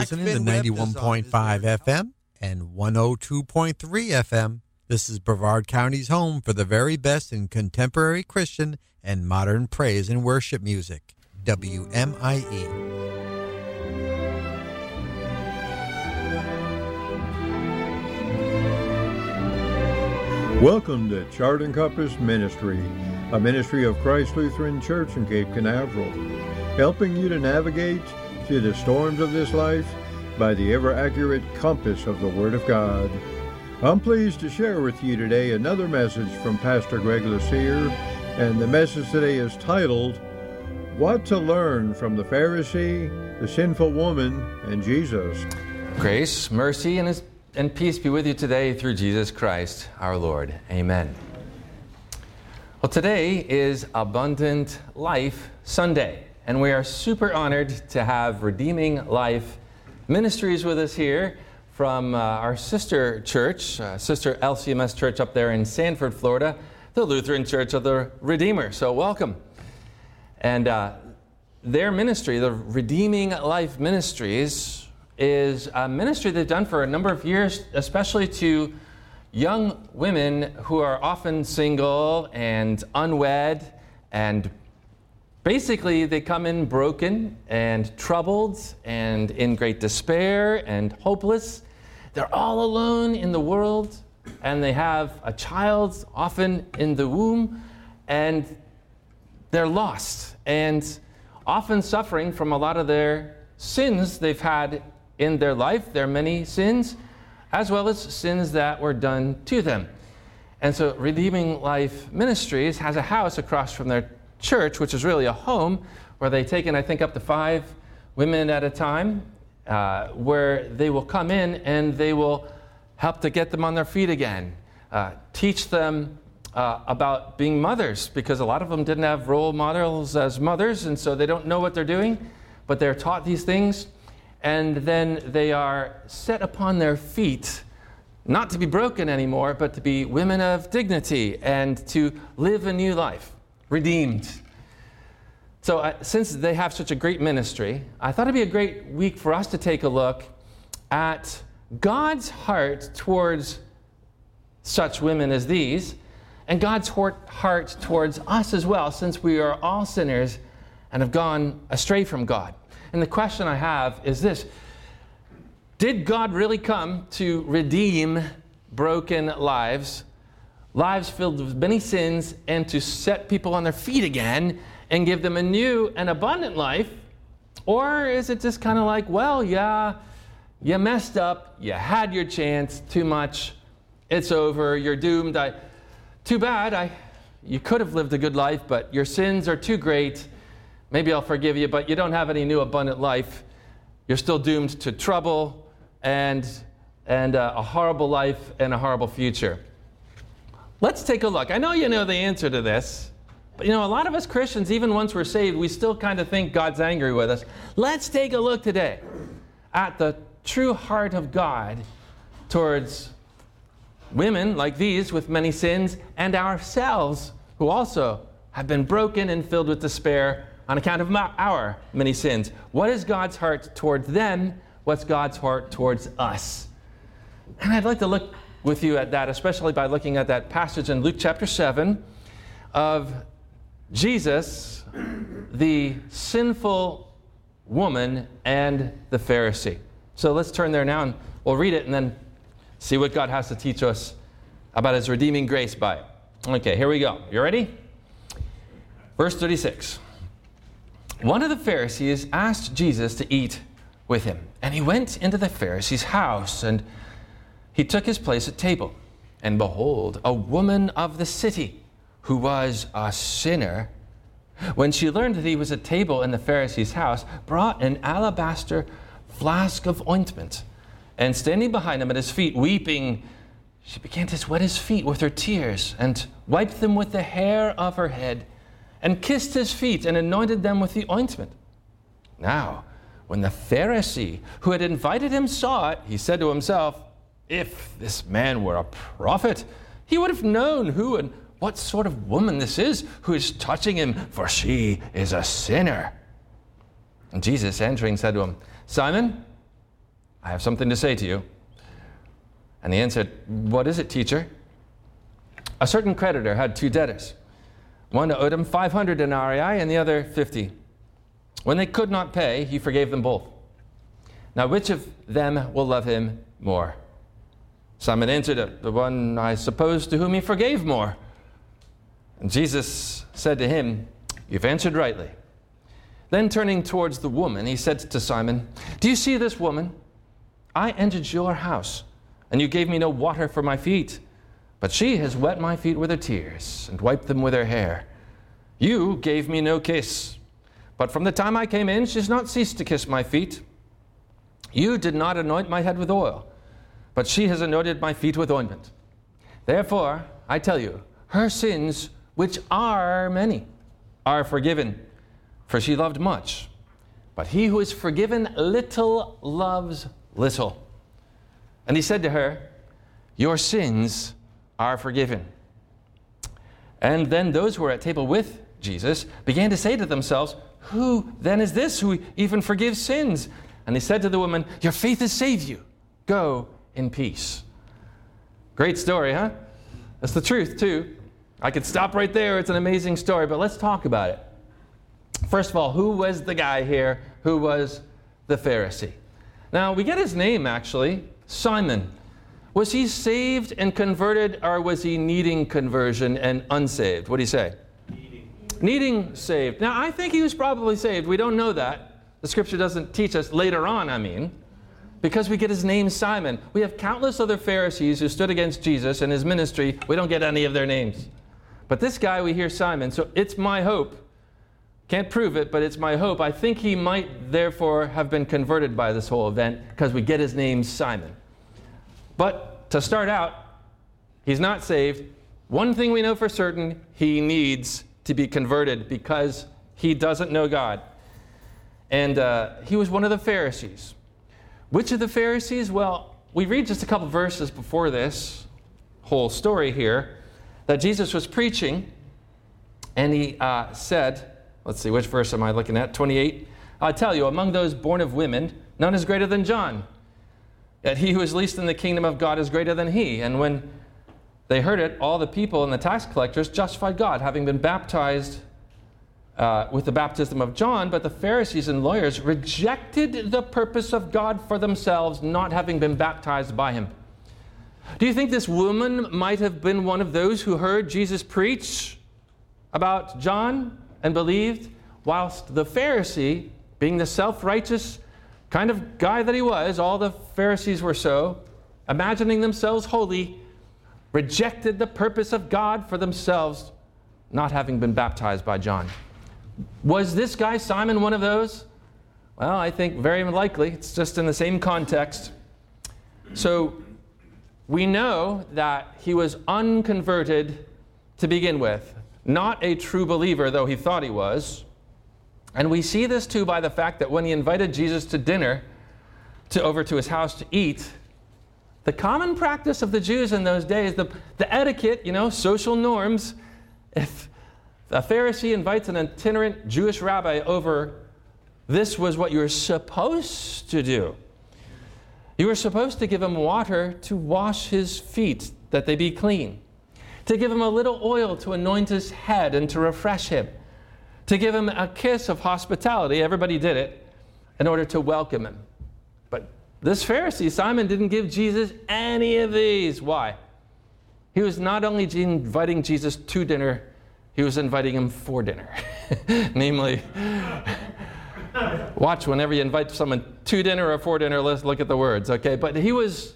Listening to 91.5 FM and 102.3 FM. This is Brevard County's home for the very best in contemporary Christian and modern praise and worship music. WMIE. Welcome to Chart and Compass Ministry, a ministry of Christ Lutheran Church in Cape Canaveral, helping you to navigate through the storms of this life by the ever-accurate compass of the Word of God. I'm pleased to share with you today another message from Pastor Greg Lucier, and the message today is titled, What to Learn from the Pharisee, the Sinful Woman, and Jesus. Grace, mercy, and peace be with you today through Jesus Christ, our Lord. Amen. Well, today is Abundant Life Sunday, and we are super honored to have Redeeming Life Ministries with us here from our sister church, Sister LCMS Church up there in Sanford, Florida, the Lutheran Church of the Redeemer. So welcome. And their ministry, the Redeeming Life Ministries, is a ministry they've done for a number of years, especially to young women who are often single and unwed, and basically they come in broken and troubled and in great despair and hopeless. They're all alone in the world, and they have a child often in the womb, and they're lost and often suffering from a lot of their sins they've had in their life. There are many sins, as well as sins that were done to them. And so Redeeming Life Ministries has a house across from their church, which is really a home, where they take in, I think, up to 5 women at a time, where they will come in and they will help to get them on their feet again, teach them about being mothers, because a lot of them didn't have role models as mothers, and so they don't know what they're doing, but they're taught these things. And then they are set upon their feet, not to be broken anymore, but to be women of dignity and to live a new life, redeemed. So since they have such a great ministry, I thought it'd be a great week for us to take a look at God's heart towards such women as these, and God's heart towards us as well, since we are all sinners and have gone astray from God. And the question I have is this: did God really come to redeem broken lives, lives filled with many sins, and to set people on their feet again and give them a new and abundant life? Or is it just kind of like, well, yeah, you messed up, you had your chance, too much, it's over, you're doomed, too bad, you could have lived a good life, but your sins are too great. Maybe I'll forgive you, but you don't have any new abundant life. You're still doomed to trouble and a horrible life and a horrible future. Let's take a look. I know you know the answer to this, but a lot of us Christians, even once we're saved, we still kind of think God's angry with us. Let's take a look today at the true heart of God towards women like these with many sins, and ourselves who also have been broken and filled with despair on account of our many sins. What is God's heart towards them? What's God's heart towards us? And I'd like to look with you at that, especially by looking at that passage in Luke chapter 7 of Jesus, the sinful woman, and the Pharisee. So let's turn there now, and we'll read it and then see what God has to teach us about His redeeming grace by it. Okay, here we go. You ready? Verse 36. One of the Pharisees asked Jesus to eat with him, and he went into the Pharisee's house, and he took his place at table. And behold, a woman of the city, who was a sinner, when she learned that he was at table in the Pharisee's house, brought an alabaster flask of ointment, and standing behind him at his feet, weeping, she began to wet his feet with her tears, and wiped them with the hair of her head, and kissed his feet, and anointed them with the ointment. Now, when the Pharisee who had invited him saw it, he said to himself, if this man were a prophet, he would have known who and what sort of woman this is who is touching him, for she is a sinner. And Jesus, answering, said to him, Simon, I have something to say to you. And he answered, what is it, teacher? A certain creditor had 2 debtors. One owed him 500 denarii and the other 50. When they could not pay, he forgave them both. Now which of them will love him more? Simon answered, the one, I suppose, to whom he forgave more. And Jesus said to him, you've answered rightly. Then turning towards the woman, he said to Simon, do you see this woman? I entered your house, and you gave me no water for my feet, but she has wet my feet with her tears and wiped them with her hair. You gave me no kiss, but from the time I came in, she has not ceased to kiss my feet. You did not anoint my head with oil, but she has anointed my feet with ointment. Therefore, I tell you, her sins, which are many, are forgiven, for she loved much. But he who is forgiven little loves little. And he said to her, your sins are forgiven. And then those who were at table with Jesus began to say to themselves, who then is this who even forgives sins? And he said to the woman, your faith has saved you. Go in peace. Great story, huh? That's the truth, too. I could stop right there. It's an amazing story, but let's talk about it. First of all, who was the guy here who was the Pharisee? Now, we get his name, actually, Simon. Was he saved and converted, or was he needing conversion and unsaved? What do you say? Needing saved. Now, I think he was probably saved. We don't know that. The Scripture doesn't teach us later on, because we get his name Simon. We have countless other Pharisees who stood against Jesus and his ministry. We don't get any of their names. But this guy, we hear Simon. So it's my hope. Can't prove it, but it's my hope. I think he might therefore have been converted by this whole event because we get his name Simon. But to start out, he's not saved. One thing we know for certain, he needs to be converted because he doesn't know God. And he was one of the Pharisees. Which of the Pharisees? Well, we read just a couple verses before this whole story here that Jesus was preaching, and he said, let's see, which verse am I looking at? 28. I tell you, among those born of women, none is greater than John. Yet he who is least in the kingdom of God is greater than he. And when they heard it, all the people and the tax collectors justified God, having been baptized with the baptism of John. But the Pharisees and lawyers rejected the purpose of God for themselves, not having been baptized by him. Do you think this woman might have been one of those who heard Jesus preach about John and believed, whilst the Pharisee, being the self-righteous kind of guy that he was, all the Pharisees were so, imagining themselves holy, rejected the purpose of God for themselves, not having been baptized by John? Was this guy Simon one of those? Well, I think very likely. It's just in the same context. So we know that he was unconverted to begin with. Not a true believer, though he thought he was. And we see this too by the fact that when he invited Jesus to dinner, over to his house to eat, the common practice of the Jews in those days, the etiquette, social norms, if a Pharisee invites an itinerant Jewish rabbi over, this was what you were supposed to do. You were supposed to give him water to wash his feet, that they be clean. To give him a little oil to anoint his head and to refresh him. To give him a kiss of hospitality, everybody did it, in order to welcome him. But this Pharisee, Simon, didn't give Jesus any of these. Why? He was not only inviting Jesus to dinner, he was inviting him for dinner. Namely, watch whenever you invite someone to dinner or for dinner, let's look at the words, okay? But he was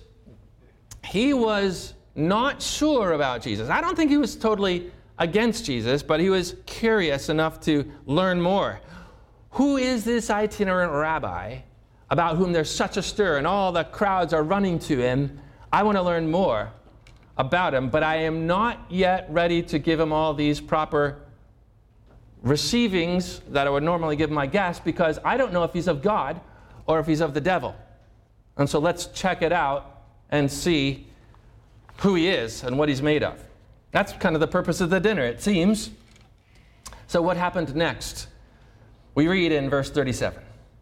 not sure about Jesus. I don't think he was totally against Jesus, but he was curious enough to learn more. Who is this itinerant rabbi about whom there's such a stir and all the crowds are running to him? I want to learn more about him, but I am not yet ready to give him all these proper receivings that I would normally give my guest, because I don't know if he's of God or if he's of the devil. And so let's check it out and see who he is and what he's made of. That's kind of the purpose of the dinner, it seems. So what happened next? We read in verse 37.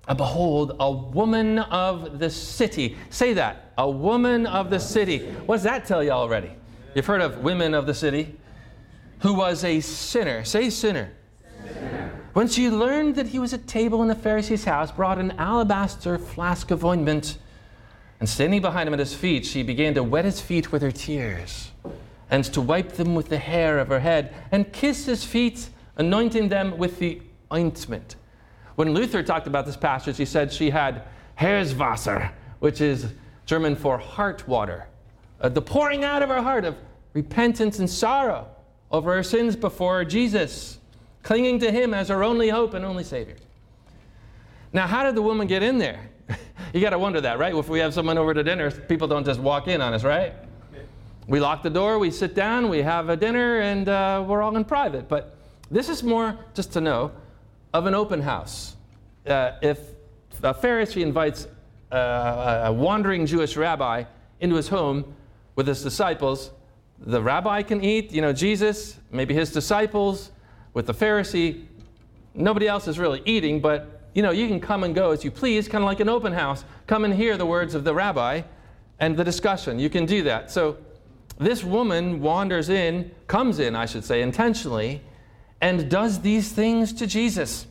Behold, a woman of the city. Say that, a woman of the city. What does that tell you already? You've heard of women of the city? Who was a sinner. Say sinner. When she learned that he was at table in the Pharisee's house, brought an alabaster flask of ointment, and standing behind him at his feet, she began to wet his feet with her tears, and to wipe them with the hair of her head, and kiss his feet, anointing them with the ointment. When Luther talked about this passage, he said she had Herzwasser, which is German for heart water, the pouring out of her heart of repentance and sorrow over her sins before Jesus, clinging to him as her only hope and only Savior. Now, how did the woman get in there? You got to wonder that, right? If we have someone over to dinner, people don't just walk in on us, right? We lock the door, we sit down, we have a dinner, and we're all in private. But this is more, just to know, of an open house. If a Pharisee invites a wandering Jewish rabbi into his home with his disciples, the rabbi can eat, Jesus, maybe his disciples. With the Pharisee, nobody else is really eating, but you can come and go as you please, kind of like an open house. Come and hear the words of the rabbi and the discussion. You can do that. So this woman comes in, I should say, intentionally, and does these things to Jesus.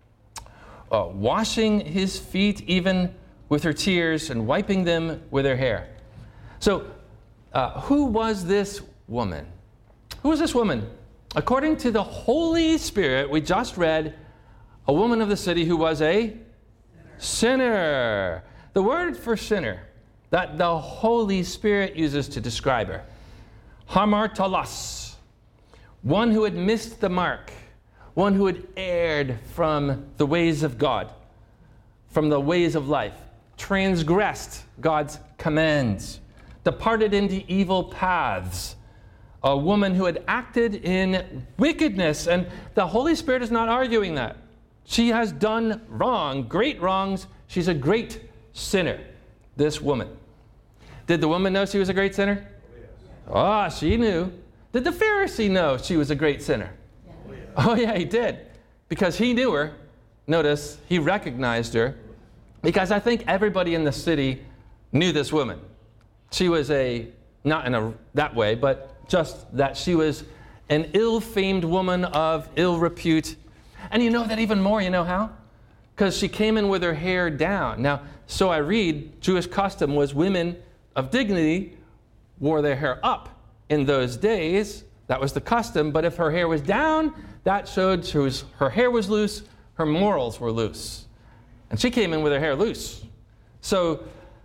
Washing his feet even with her tears and wiping them with her hair. So who was this woman? Who was this woman? According to the Holy Spirit, we just read, a woman of the city who was a sinner. The word for sinner that the Holy Spirit uses to describe her, hamartalos, one who had missed the mark, one who had erred from the ways of God, from the ways of life, transgressed God's commands, departed into evil paths, a woman who had acted in wickedness. And the Holy Spirit is not arguing that. She has done wrong, great wrongs. She's a great sinner, this woman. Did the woman know she was a great sinner? She knew. Did the Pharisee know she was a great sinner? Oh yeah, he did. Because he knew her. Notice, he recognized her. Because I think everybody in the city knew this woman. She was not in that way, but just that she was an ill-famed woman of ill repute. And you know that even more, you know how? Because she came in with her hair down. Now, so I read, Jewish custom was women of dignity wore their hair up in those days. That was the custom. But if her hair was down, that showed her hair was loose, her morals were loose. And she came in with her hair loose. So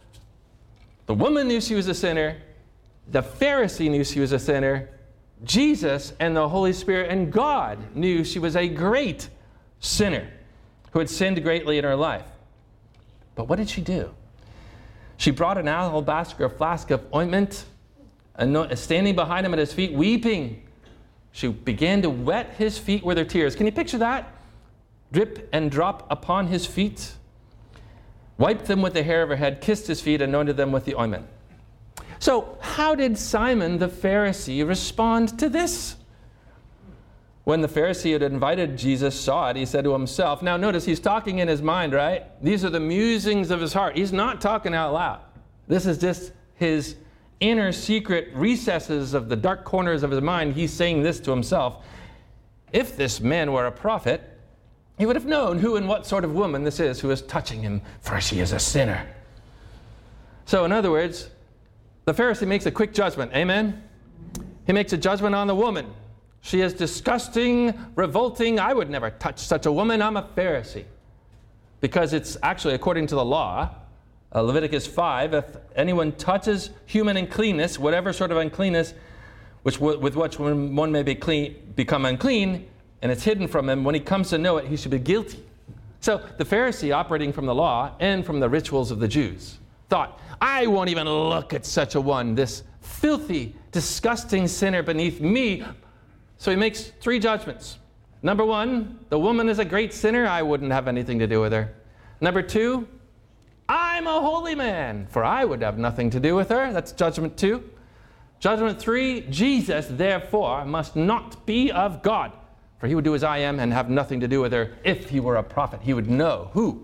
the woman knew she was a sinner. The Pharisee knew she was a sinner. Jesus and the Holy Spirit and God knew she was a great sinner who had sinned greatly in her life. But what did she do? She brought an alabaster flask of ointment, and standing behind him at his feet, weeping, she began to wet his feet with her tears. Can you picture that? Drip and drop upon his feet, wiped them with the hair of her head, kissed his feet, anointed them with the ointment. So how did Simon the Pharisee respond to this? When the Pharisee who had invited Jesus saw it, he said to himself, now notice he's talking in his mind, right? These are the musings of his heart. He's not talking out loud. This is just his inner secret recesses of the dark corners of his mind. He's saying this to himself. If this man were a prophet, he would have known who and what sort of woman this is who is touching him, for she is a sinner. So in other words, the Pharisee makes a quick judgment. Amen? He makes a judgment on the woman. She is disgusting, revolting. I would never touch such a woman. I'm a Pharisee. Because it's actually, according to the law, Leviticus 5, if anyone touches human uncleanness, whatever sort of uncleanness with which one may become unclean, and it's hidden from him, when he comes to know it, he should be guilty. So the Pharisee, operating from the law and from the rituals of the Jews, thought, I won't even look at such a one, this filthy, disgusting sinner beneath me. So he makes three judgments. Number one, the woman is a great sinner. I wouldn't have anything to do with her. Number two, I'm a holy man, for I would have nothing to do with her. That's judgment 2. Judgment 3, Jesus, therefore, must not be of God, for he would do as I am and have nothing to do with her. If he were a prophet, he would know who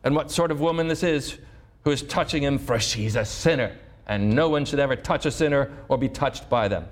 and what sort of woman this is who is touching him, for she's a sinner, and no one should ever touch a sinner or be touched by them.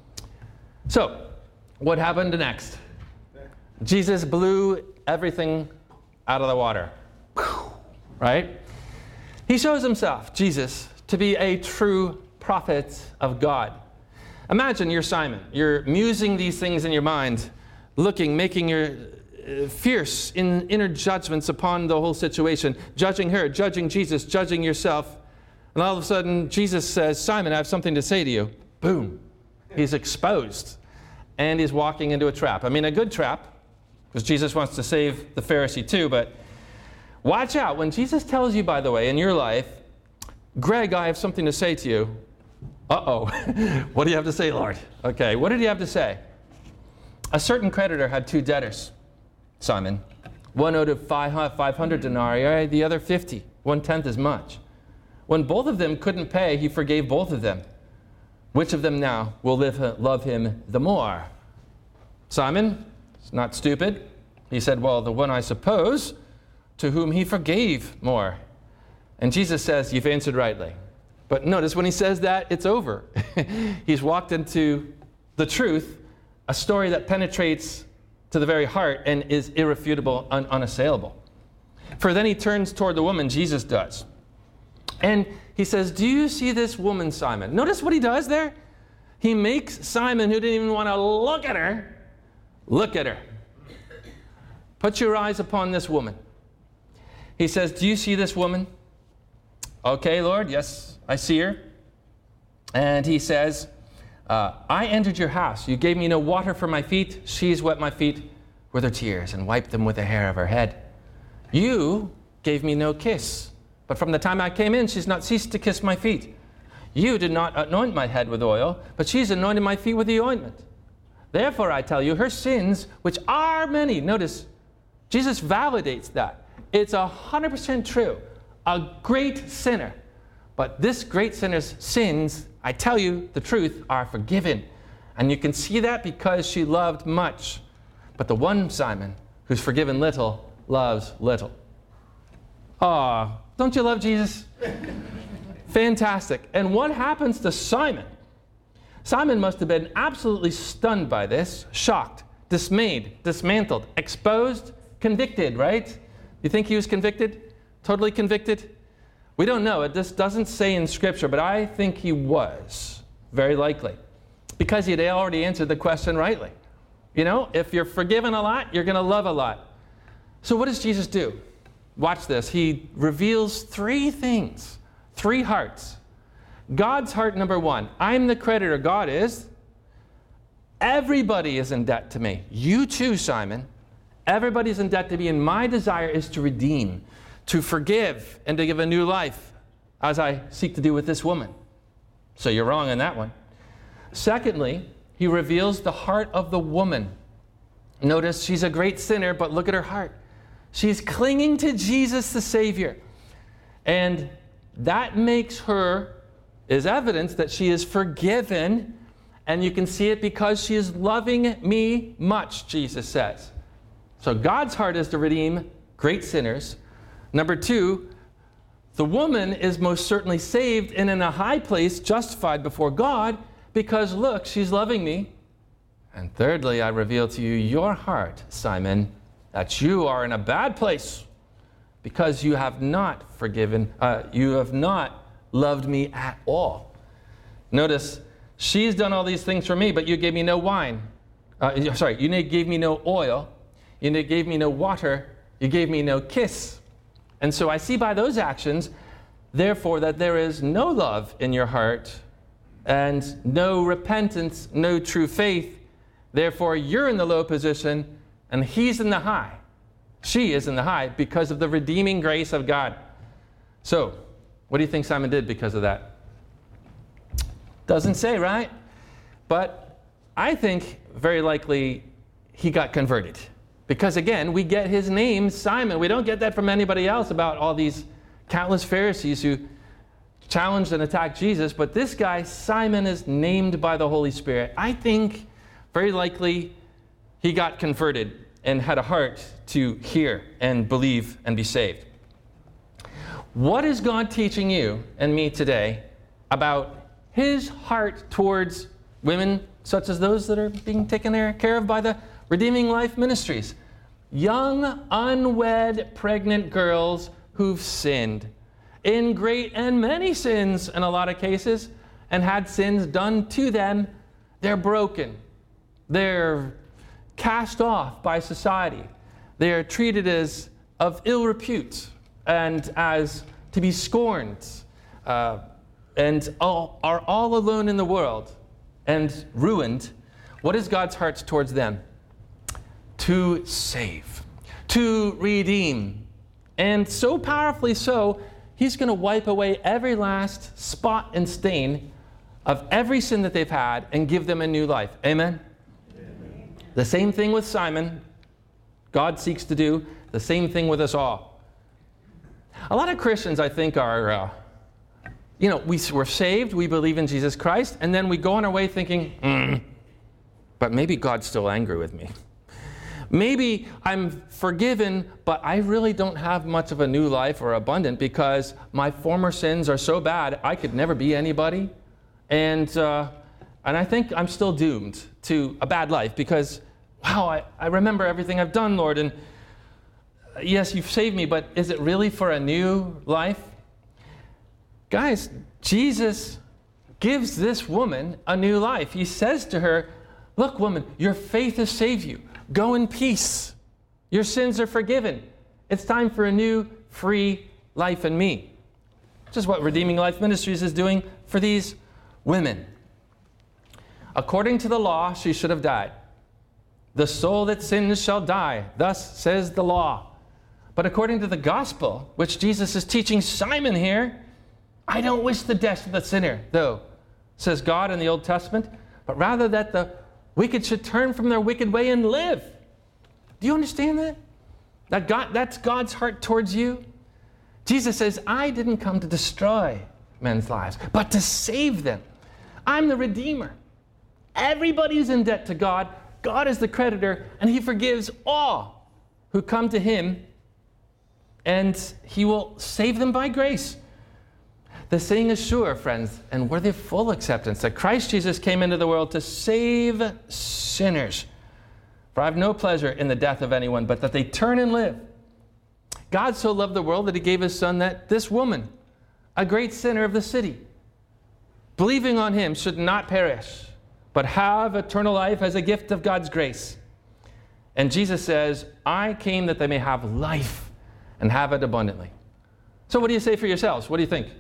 So, what happened next? Jesus blew everything out of the water. Right? He shows himself, Jesus, to be a true prophet of God. Imagine you're Simon. You're musing these things in your mind, looking, making your fierce inner judgments upon the whole situation, judging her, judging Jesus, judging yourself. And all of a sudden, Jesus says, Simon, I have something to say to you. Boom. He's exposed. And he's walking into a trap. I mean, a good trap, because Jesus wants to save the Pharisee too, but watch out. When Jesus tells you, by the way, in your life, Greg, I have something to say to you. Uh-oh. What do you have to say, Lord? Okay, what did he have to say? A certain creditor had 2 debtors, Simon. One owed 500 denarii, the other 50, 1/10 as much. When both of them couldn't pay, he forgave both of them. Which of them now will love him the more? Simon, it's not stupid. He said, well, the one, I suppose, to whom he forgave more. And Jesus says, you've answered rightly. But notice when he says that, it's over. He's walked into the truth, a story that penetrates to the very heart and is irrefutable, unassailable. For then he turns toward the woman, Jesus does. And he says, do you see this woman, Simon? Notice what he does there. He makes Simon, who didn't even want to look at her. Put your eyes upon this woman. He says, do you see this woman? Okay, Lord, yes, I see her. And he says, I entered your house. You gave me no water for my feet. She's wet my feet with her tears and wiped them with the hair of her head. You gave me no kiss. But from the time I came in, she's not ceased to kiss my feet. You did not anoint my head with oil, but she's anointed my feet with the ointment. Therefore, I tell you, her sins, which are many, notice, Jesus validates that. It's 100% true. A great sinner. But this great sinner's sins, I tell you the truth, are forgiven. And you can see that because she loved much. But the one Simon who's forgiven little loves little. Ah, don't you love Jesus? Fantastic. And what happens to Simon? Simon must have been absolutely stunned by this, shocked, dismayed, dismantled, exposed, convicted, right? You think he was convicted? Totally convicted? We don't know. This doesn't say in Scripture, but I think he was, very likely, because he had already answered the question rightly. You know, if you're forgiven a lot, you're going to love a lot. So what does Jesus do? Watch this. He reveals 3 things, 3 hearts. God's heart, number 1. I'm the creditor. God is. Everybody is in debt to me. You too, Simon. Everybody's in debt to me, and my desire is to redeem, to forgive, and to give a new life, as I seek to do with this woman. So you're wrong on that one. Secondly, he reveals the heart of the woman. Notice she's a great sinner, but look at her heart. She's clinging to Jesus the Savior. And that makes her, is evidence that she is forgiven. And you can see it because she is loving me much, Jesus says. So God's heart is to redeem great sinners. Number 2, the woman is most certainly saved and in a high place, justified before God, because look, she's loving me. And thirdly, I reveal to you your heart, Simon, that you are in a bad place because you have not forgiven, you have not loved me at all. Notice, she's done all these things for me, but you gave me no wine. You gave me no oil. You gave me no water. You gave me no kiss. And so I see by those actions, therefore, that there is no love in your heart and no repentance, no true faith. Therefore, you're in the low position and he's in the high. She is in the high because of the redeeming grace of God. So, what do you think Simon did because of that? Doesn't say, right? But I think very likely he got converted. Because again, we get his name, Simon. We don't get that from anybody else about all these countless Pharisees who challenged and attacked Jesus. But this guy, Simon, is named by the Holy Spirit. I think very likely he got converted and had a heart to hear and believe and be saved. What is God teaching you and me today about his heart towards women such as those that are being taken care of by the Redeeming Life Ministries? Young, unwed, pregnant girls who've sinned in great and many sins in a lot of cases, and had sins done to them. They're broken. They're cast off by society. They're treated as of ill repute and as to be scorned, and are all alone in the world and ruined. What is God's heart towards them? To save, to redeem. And so powerfully so, he's going to wipe away every last spot and stain of every sin that they've had and give them a new life. Amen? Amen. The same thing with Simon. God seeks to do the same thing with us all. A lot of Christians, I think, are, we're saved, we believe in Jesus Christ, and then we go on our way thinking, but maybe God's still angry with me. Maybe I'm forgiven, but I really don't have much of a new life or abundant because my former sins are so bad, I could never be anybody. And I think I'm still doomed to a bad life because, wow, I remember everything I've done, Lord. And yes, you've saved me, but is it really for a new life? Guys, Jesus gives this woman a new life. He says to her, look, woman, your faith has saved you. Go in peace. Your sins are forgiven. It's time for a new, free life in me. Which is what Redeeming Life Ministries is doing for these women. According to the law, she should have died. The soul that sins shall die. Thus says the law. But according to the gospel, which Jesus is teaching Simon here, I don't wish the death of the sinner, though, says God in the Old Testament, but rather that the wicked should turn from their wicked way and live. Do you understand that? That's God's heart towards you. Jesus says, I didn't come to destroy men's lives, but to save them. I'm the Redeemer. Everybody's in debt to God. God is the creditor, and he forgives all who come to him, and he will save them by grace. The saying is sure, friends, and worthy of full acceptance, that Christ Jesus came into the world to save sinners. For I have no pleasure in the death of anyone, but that they turn and live. God so loved the world that he gave his son, that this woman, a great sinner of the city, believing on him, should not perish, but have eternal life as a gift of God's grace. And Jesus says, I came that they may have life and have it abundantly. So what do you say for yourselves? What do you think?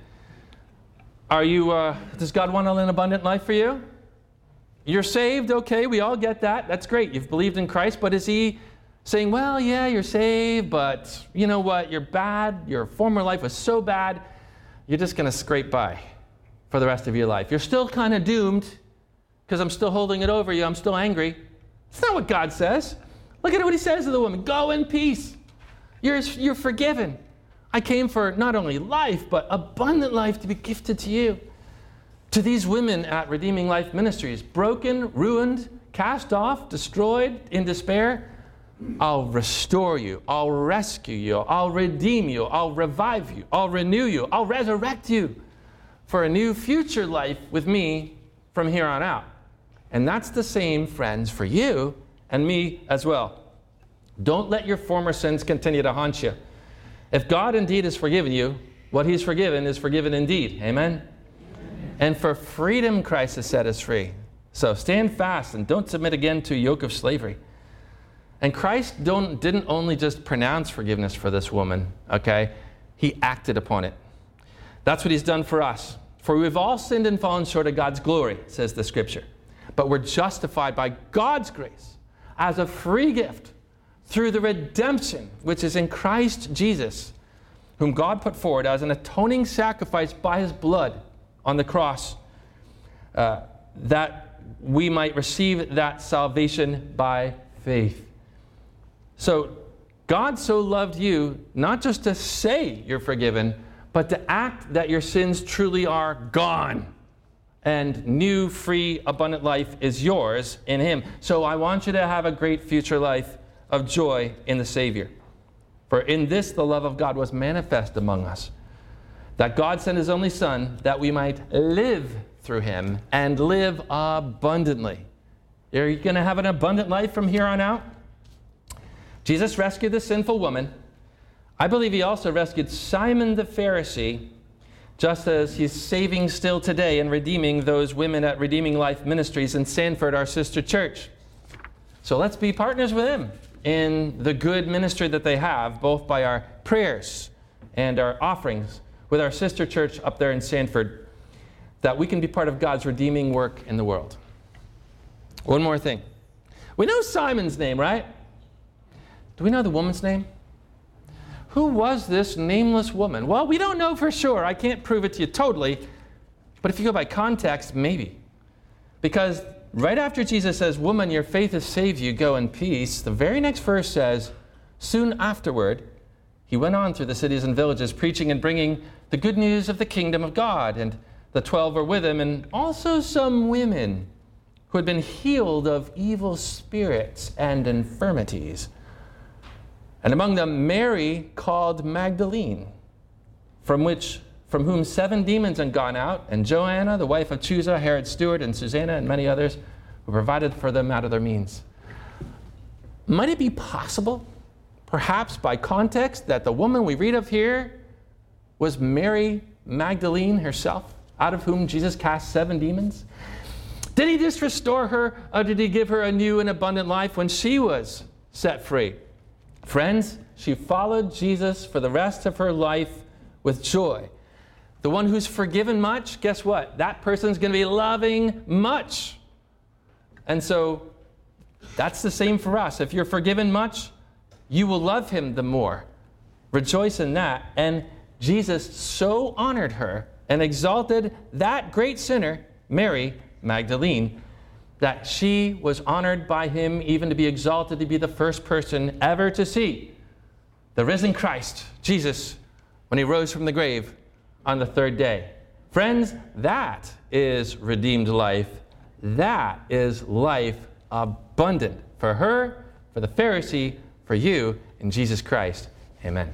Does God want an abundant life for you? You're saved, okay, we all get that. That's great. You've believed in Christ, but is he saying, well, yeah, you're saved, but you know what? You're bad. Your former life was so bad, you're just going to scrape by for the rest of your life. You're still kind of doomed because I'm still holding it over you. I'm still angry. That's not what God says. Look at what he says to the woman. Go in peace. You're forgiven. I came for not only life, but abundant life to be gifted to you. To these women at Redeeming Life Ministries, broken, ruined, cast off, destroyed, in despair, I'll restore you. I'll rescue you. I'll redeem you. I'll revive you. I'll renew you. I'll resurrect you for a new future life with me from here on out. And that's the same, friends, for you and me as well. Don't let your former sins continue to haunt you. If God indeed has forgiven you, what he's forgiven is forgiven indeed. Amen? And for freedom, Christ has set us free. So stand fast and don't submit again to a yoke of slavery. And Christ didn't only just pronounce forgiveness for this woman, okay? He acted upon it. That's what he's done for us. For we've all sinned and fallen short of God's glory, says the scripture. But we're justified by God's grace as a free gift through the redemption which is in Christ Jesus, whom God put forward as an atoning sacrifice by his blood on the cross, that we might receive that salvation by faith. So God so loved you, not just to say you're forgiven, but to act that your sins truly are gone. And new, free, abundant life is yours in him. So I want you to have a great future life of joy in the Savior. For in this the love of God was manifest among us, that God sent his only Son that we might live through him and live abundantly. Are you going to have an abundant life from here on out? Jesus rescued the sinful woman. I believe he also rescued Simon the Pharisee, just as he's saving still today and redeeming those women at Redeeming Life Ministries in Sanford, our sister church. So let's be partners with him in the good ministry that they have, both by our prayers and our offerings with our sister church up there in Sanford, that we can be part of God's redeeming work in the world. One more thing. We know Simon's name, right? Do we know the woman's name? Who was this nameless woman? Well, we don't know for sure. I can't prove it to you totally. But if you go by context, maybe. Because right after Jesus says, "Woman, your faith has saved you, go in peace," the very next verse says, "Soon afterward, he went on through the cities and villages, preaching and bringing the good news of the kingdom of God. And the 12 were with him, and also some women who had been healed of evil spirits and infirmities. And among them Mary called Magdalene, from whom 7 demons had gone out, and Joanna, the wife of Chuza, Herod's steward, and Susanna, and many others, who provided for them out of their means." Might it be possible, perhaps by context, that the woman we read of here was Mary Magdalene herself, out of whom Jesus cast 7 demons? Did he just restore her, or did he give her a new and abundant life when she was set free? Friends, she followed Jesus for the rest of her life with joy. The one who's forgiven much, guess what? That person's going to be loving much. And so that's the same for us. If you're forgiven much, you will love him the more. Rejoice in that. And Jesus so honored her and exalted that great sinner, Mary Magdalene, that she was honored by him even to be exalted to be the first person ever to see the risen Christ, Jesus, when he rose from the grave on the 3rd day. Friends, that is redeemed life. That is life abundant for her, for the Pharisee, for you, in Jesus Christ. Amen.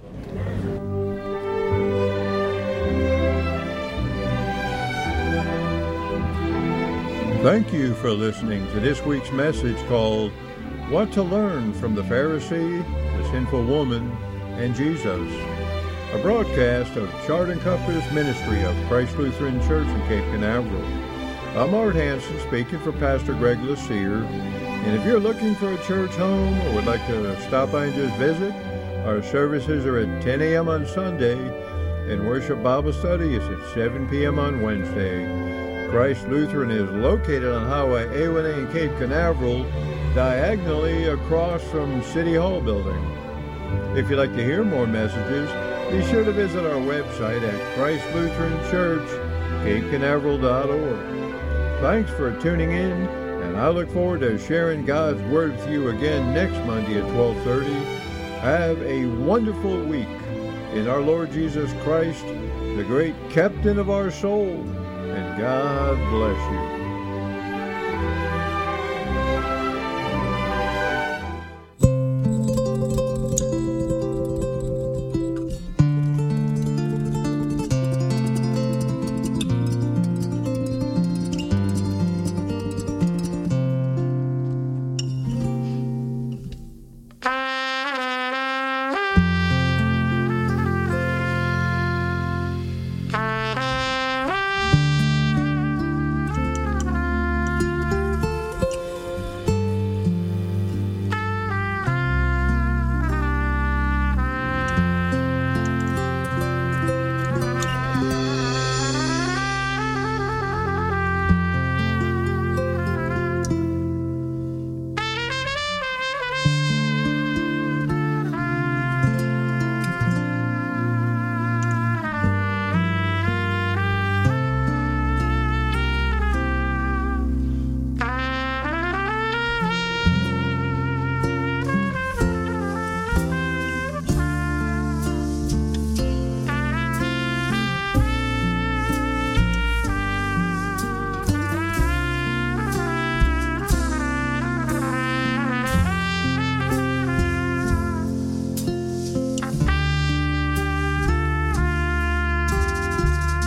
Thank you for listening to this week's message called "What to Learn from the Pharisee, the Sinful Woman, and Jesus," a broadcast of Chart and Compass Ministry of Christ Lutheran Church in Cape Canaveral. I'm Art Hansen, speaking for Pastor Greg LeCire. And if you're looking for a church home or would like to stop by and just visit, our services are at 10 a.m. on Sunday, and Worship Bible Study is at 7 p.m. on Wednesday. Christ Lutheran is located on Highway A1A in Cape Canaveral, diagonally across from City Hall building. If you'd like to hear more messages, be sure to visit our website at ChristLutheranChurch.CapeCanaveral.org. Thanks for tuning in, and I look forward to sharing God's Word with you again next Monday at 12:30. Have a wonderful week in our Lord Jesus Christ, the great captain of our soul, and God bless you.